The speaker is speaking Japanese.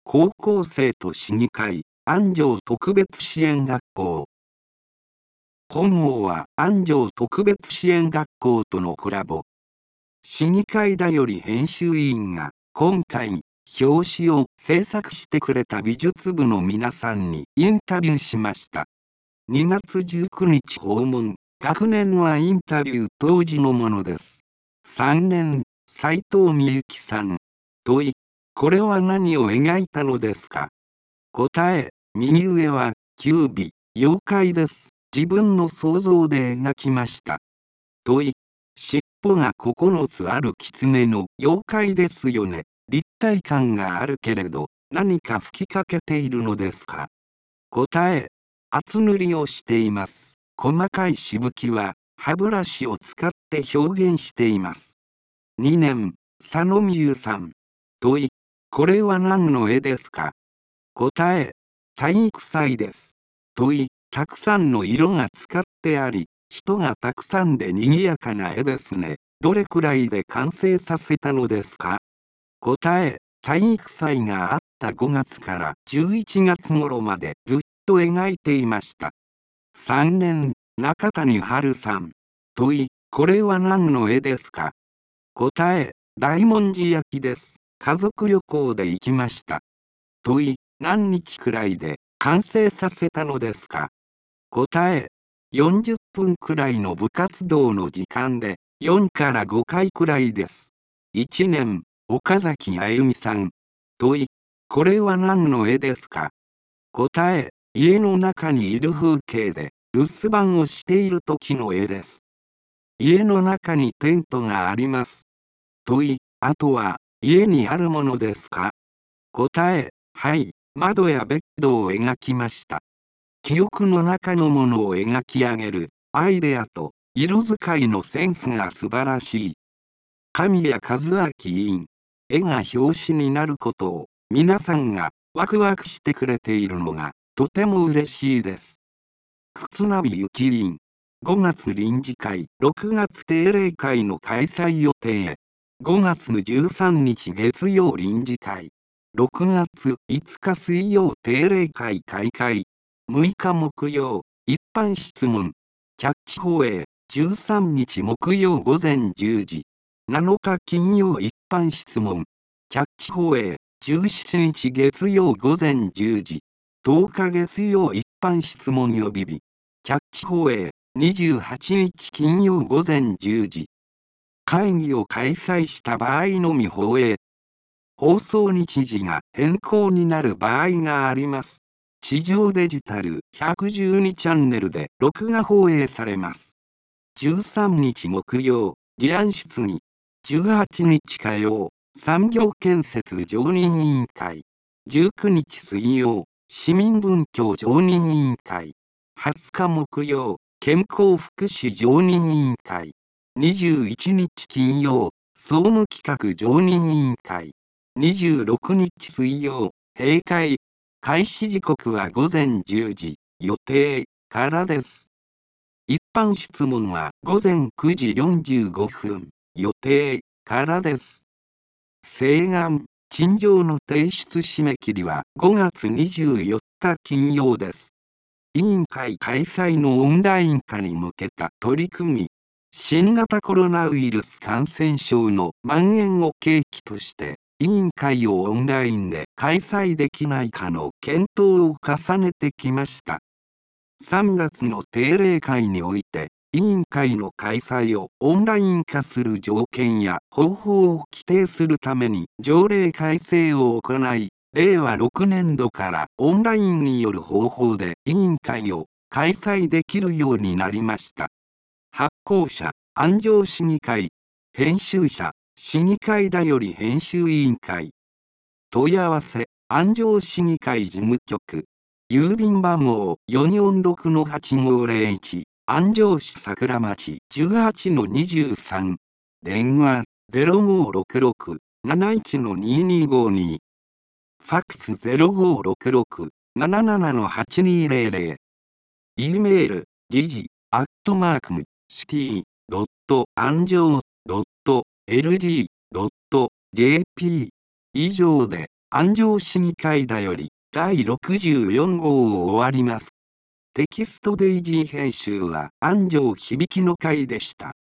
高校生と市議会、安城特別支援学校。本号は安城特別支援学校とのコラボ。市議会だより編集委員が今回表紙を制作してくれた美術部の皆さんにインタビューしました。2月19日訪問。学年はインタビュー当時のものです。3年、斉藤美幸さん。問い、これは何を描いたのですか？答え、右上は、キュービ、妖怪です。自分の想像で描きました。問い、尻尾が9つある狐の妖怪ですよね。立体感があるけれど、何か吹きかけているのですか？答え、厚塗りをしています。細かいしぶきは、歯ブラシを使って表現しています。2年、佐野美優さん。問い、これは何の絵ですか？答え、体育祭です。問い、たくさんの色が使ってあり、人がたくさんで賑やかな絵ですね。どれくらいで完成させたのですか？答え、体育祭があった5月から11月頃までずっと描いていました。3年、中谷春さん。問い、これは何の絵ですか？答え、大文字焼きです。家族旅行で行きました。問い、何日くらいで完成させたのですか？答え、40分くらいの部活動の時間で4から5回くらいです。1年、岡崎あゆみさん。問い、これは何の絵ですか？答え、家の中にいる風景で留守番をしている時の絵です。家の中にテントがあります。問い、あとは家にあるものですか？答え、はい、窓やベッドを描きました。記憶の中のものを描き上げるアイデアと色使いのセンスが素晴らしい。神谷和明委員、絵が表紙になることを皆さんがワクワクしてくれているのがとても嬉しいです。忽那美幸委員、5月臨時会、6月定例会の開催予定。5月13日月曜臨時会。6月5日水曜定例会開会。6日木曜、一般質問。キャッチ放映。13日木曜午前10時。7日金曜一般質問。キャッチ放映。17日月曜午前10時。10日月曜一般質問予備日。キャッチ放映。28日金曜午前10時。会議を開催した場合のみ放映。放送日時が変更になる場合があります。地上デジタル112チャンネルで録画放映されます。13日木曜、議案質疑。18日火曜、産業建設常任委員会。19日水曜、市民文教常任委員会。20日木曜、健康福祉常任委員会。21日金曜、総務企画常任委員会。26日水曜、閉会。開始時刻は午前10時、予定からです。一般質問は午前9時45分、予定からです。請願、陳情の提出締め切りは5月24日金曜です。委員会開催のオンライン化に向けた取り組み。新型コロナウイルス感染症の蔓延を契機として、委員会をオンラインで開催できないかの検討を重ねてきました。3月の定例会において、委員会の開催をオンライン化する条件や方法を規定するために条例改正を行い、令和6年度からオンラインによる方法で委員会を開催できるようになりました。発行者、安城市議会。編集者、市議会だより編集委員会。問い合わせ、安城市議会事務局。郵便番号 446-8501。安城市桜町 18-23。電話 0566-71-2252。ファックス 0566-77-8200。E メール、時事、city@anjo.lg.jp。以上で安城市議会だより第64号を終わります。テキストデイジー編集は安城響の会でした。